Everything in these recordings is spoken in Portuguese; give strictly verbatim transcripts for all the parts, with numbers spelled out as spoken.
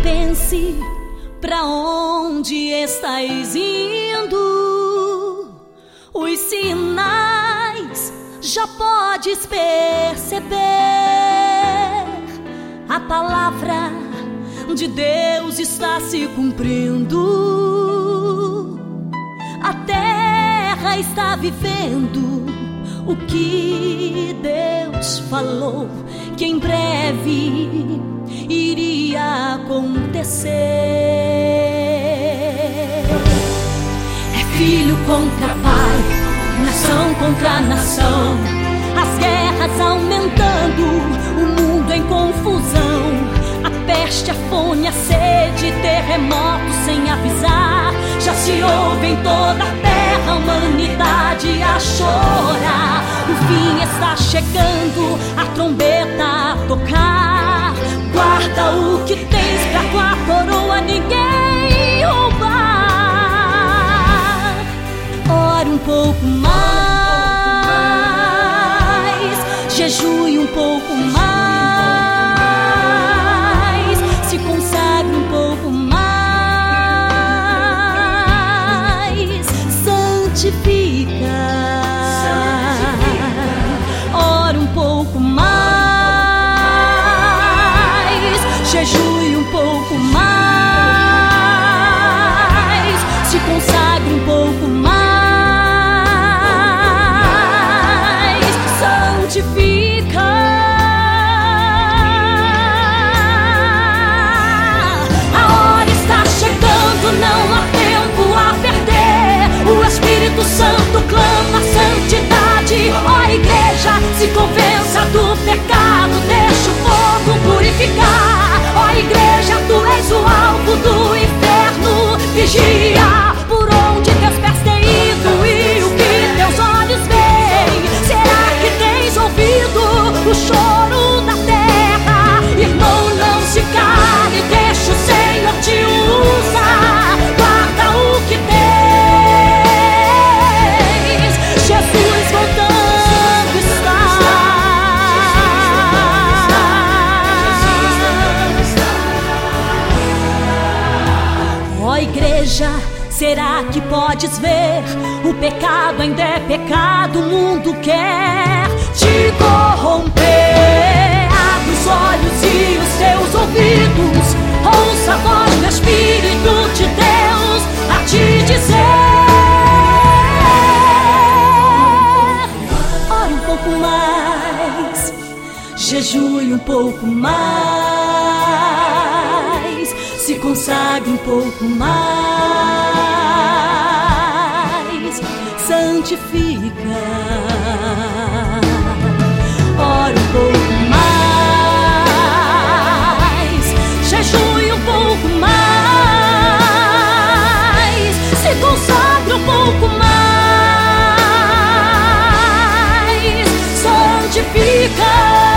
pense pra onde estais indo. Os sinais já podes perceber. A palavra de Deus está se cumprindo. A terra está vivendo o que Deus falou que em breve iria acontecer. É filho contra pai, nação contra nação, as guerras aumentando, o mundo em confusão. A peste, a fome, a sede, terremotos sem avisar. Já se ouve em toda a terra, a humanidade a chorar. O fim está chegando, a trombeta a tocar. Guarda o que tens pra tua coroa ninguém roubar. Ore um pouco mais, jejue um pouco mais, se consagre um pouco mais, santifica. Ore um pouco mais, jejue um pouco mais, se consagre um pouco mais, santifica. A hora está chegando, não há tempo a perder. O Espírito Santo clama santidade. Ó igreja, se convença do pecado, deixa o fogo purificar. Ó igreja, tu és o alvo do inferno, vigia por onde teus pés têm ido e o que teus olhos veem. Será que tens ouvido o choro da terra? Irmão, não se cale, deixa o Senhor te usar. Guarda o que tens, Jesus voltando está. Ó igreja, será que podes ver? O pecado ainda é pecado, o mundo quer te corromper. Abre os olhos e os teus ouvidos, ouça a voz do Espírito de Deus a te dizer. Ore um pouco mais, jejue um pouco mais, se consagre um pouco mais, santifica. Ore um pouco mais, jejue um pouco mais, se consagre um pouco mais, santifica.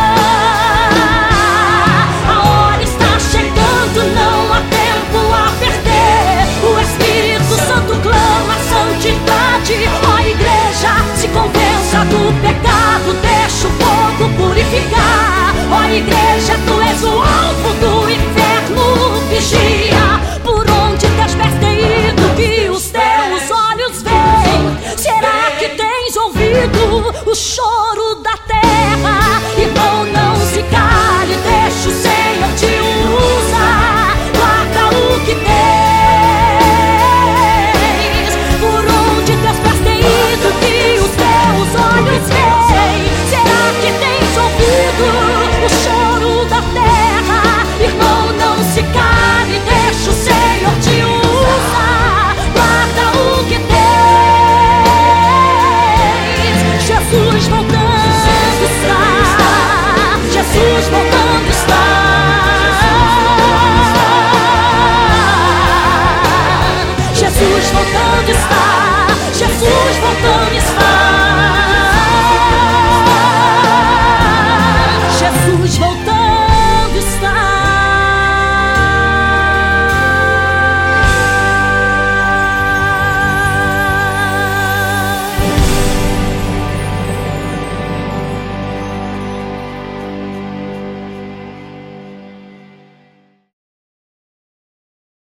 A hora está chegando, não há tempo a perder. O Espírito Santo clama santidade. Ó igreja, se convença do pecado, deixa o fogo purificar. Ó igreja, tu és o alvo do inferno, vigia por onde teus pés têm ido, que os teus olhos veem. Será que tens ouvido o choro da terra? Irmão, não se cale, deixa o Senhor te usar. Guarda o que tens, por onde teus pés têm ido, que os teus olhos veem. Será que tens ouvido o choro da terra? Irmão, não se cale, deixa o Senhor te usar. Guarda o que tens, Jesus voltando está. Jesus voltando está. Jesus voltando está. Jesus